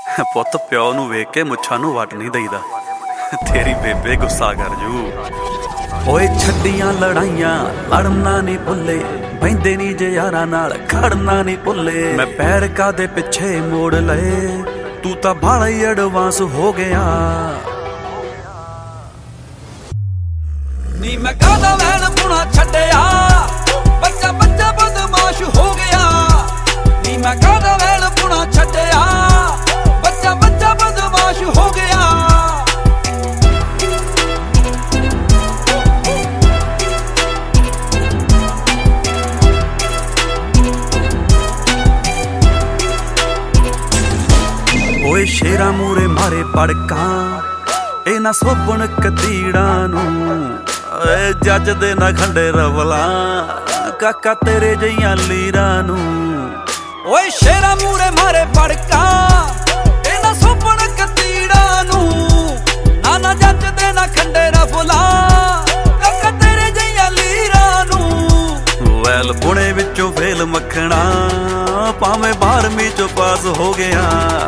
ਪੁੱਤ ਪਿਓ ਨੂੰ ਵੇਖ ਕੇ ਮੁੱਛਾਂ ਨੂੰ ਵੱਟ ਨਹੀਂ ਦਈਦਾ, ਤੇਰੀ ਬੇਬੇ ਗੁੱਸਾ ਕਰ ਜੂ। ਓਏ ਛੱਡੀਆਂ ਲੜਾਈਆਂ ਲੜਨਾ ਨਹੀਂ ਭੁੱਲੇ, ਬਹਿੰਦੇ ਨਹੀਂ ਜੇ ਯਾਰਾਂ ਨਾਲ ਖੜਨਾ ਨਹੀਂ ਭੁੱਲੇ। ਮੈਂ ਪੈਰ ਕਾਦੇ ਪਿੱਛੇ ਮੋੜ ਲਏ, ਤੂੰ ਤਾਂ ਬਾਹਲਾ ਹੀ ਐਡਵਾਂਸ ਹੋ ਗਿਆ। ਨੀ ਮੈਂ ਕਾਹਦਾ ਵੈਣ ਪੁਣਾ ਛੱਡਿਆ, ਬੱਚਾ ਬੱਚਾ ਬਦਮਾਸ਼ ਹੋ ਗਿਆ। ਨੀ ਮੈਂ ਕਾਹਦਾ ਵੈਣ ਪੁਣਾ ਛੱਡਿਆ, ਬੱਚਾ ਬੱਚਾ ਬਦਮਾਸ਼ ਹੋ ਗਿਆ। ਓਏ ਸ਼ੇਰਾਂ ਮੂਰੇ ਮਾਰੇ ਪੜਕਾਂ, ਇਹ ਨਾ ਸੋਭਣ ਕਤੀੜਾਂ ਨੂੰ। ਓਏ ਜੱਜ ਦੇ ਨਾ ਖੰਡੇ ਰਵਲਾਂ, ਕਾਕਾ ਤੇਰੇ ਜਈਆਂ ਲੀਰਾਂ ਨੂੰ। ਓਏ ਸ਼ੇਰਾਂ ਮੂਰੇ ਮਾਰੇ ਪੜਕਾਂ, ਇਹ ਨਾ ਸੋਭਣ ਕਤੀੜਾਂ ਨੂੰ। ਨਾ ਜੱਜ ਦੇ ਨਾ ਖੰਡੇ ਰਵਲਾਂ, ਕਾਕਾ ਤੇਰੇ ਜਈਆਂ ਲੀਰਾਂ ਨੂੰ। ਵੈਲ ਪੁਣੇ ਵਿੱਚੋਂ ਫੇਲ ਮੱਖਣਾ, ਭਾਵੇਂ 12ਵੀਂ ਚੋਂ ਪਾਸ ਹੋ ਗਿਆ।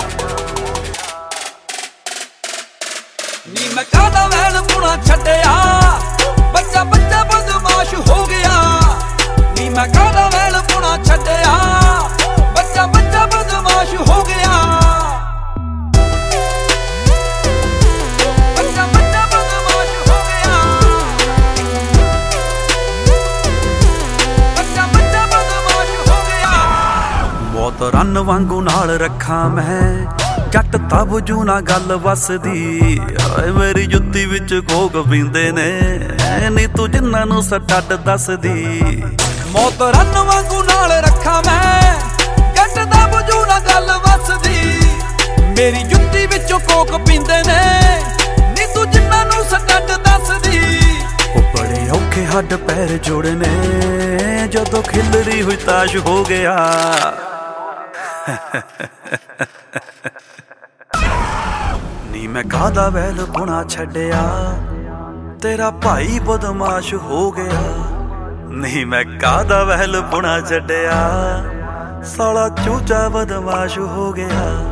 ਨੀ ਮੈਂ ਕਾਹਦਾ ਵੈਣ ਪੁਣਾ ਛੱਡਿਆ, ਬੱਚਾ ਬੱਚਾ ਬਦਮਾਸ਼ ਹੋ ਗਿਆ। ਨੀ ਮੈਂ ਕਾਹਦਾ ਵੈਣ ਪੁਣਾ ਛੱਡਿਆ, ਬੱਚਾ ਬੱਚਾ ਬਦਮਾਸ਼ ਹੋ ਗਿਆ। ਬੱਚਾ ਬੱਚਾ ਬਦਮਾਸ਼ ਹੋ ਗਿਆ। ਬੱਚਾ ਬੱਚਾ ਬਦਮਾਸ਼ ਹੋ ਗਿਆ। ਬਹੁਤ ਰੰਨ ਵਾਂਗੂ ਨਾਲ ਰੱਖਾਂ ਮੈਂ, ਜੱਟ ਤਾਂ ਬੁਝੂ ਨਾ ਗੱਲ ਵਸਦੀ। ਓਏ ਮੇਰੀ ਜੁੱਤੀ ਵਿੱਚ ਕੋਕ ਪੀਂਦੇ ਨੇ, ਨੀ ਤੂੰ ਜਿੰਨਾਂ ਨੂੰ ਸਟੱਡ ਦੱਸਦੀ। ਮੌਤ ਰੰਨ ਵਾਂਗੂ ਨਾਲ ਰੱਖਾਂ ਮੈਂ, ਜੱਟ ਦਾ ਬੁਝੂ ਨਾ ਗੱਲ ਵਸਦੀ। ਮੇਰੀ ਜੁੱਤੀ ਵਿੱਚੋਂ ਕੋਕ ਪੀਂਦੇ ਨੇ, ਨੀ ਤੂੰ ਜਿੰਨਾਂ ਨੂੰ ਸਟੱਡ ਦੱਸਦੀ। ਉਹ ਬੜੇ ਔਖੇ ਹੱਡ ਪੈਰ ਜੋੜੇ ਨੇ, ਜਦੋਂ ਖਿਲਰੀ ਹੋਈ ਤਾਸ਼ ਹੋ ਗਿਆ। ਨੀ ਮੈਂ ਕਾਹਦਾ ਵੈਲ ਪੁਣਾ ਛੱਡਿਆ, ਤੇਰਾ ਭਾਈ ਬਦਮਾਸ਼ ਹੋ ਗਿਆ। ਨੀ ਮੈਂ ਕਾਹਦਾ ਵੈਲ ਪੁਣਾ ਛੱਡਿਆ, ਸਾਲਾ ਚੂਚਾ ਬਦਮਾਸ਼ ਹੋ ਗਿਆ।